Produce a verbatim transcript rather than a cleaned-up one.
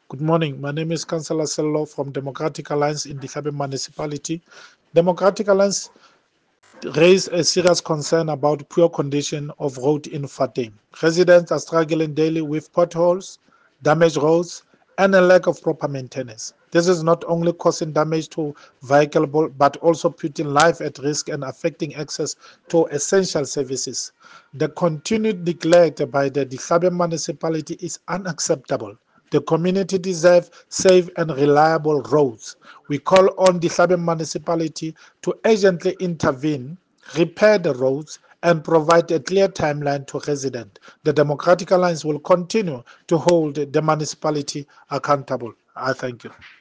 Good morning. My name is Councillor Sello from Democratic Alliance in Dihlabe Municipality. Democratic Alliance raised a serious concern about poor condition of road in Fateng. Residents are struggling daily with potholes, damaged roads, and a lack of proper maintenance. This is not only causing damage to vehicles but also putting life at risk and affecting access to essential services. The continued neglect by the Dihlabe municipality is unacceptable. The community deserves safe and reliable roads. We call on the Dihlabe municipality to urgently intervene, repair the roads, and provide a clear timeline to residents. The Democratic Alliance will continue to hold the municipality accountable. I thank you.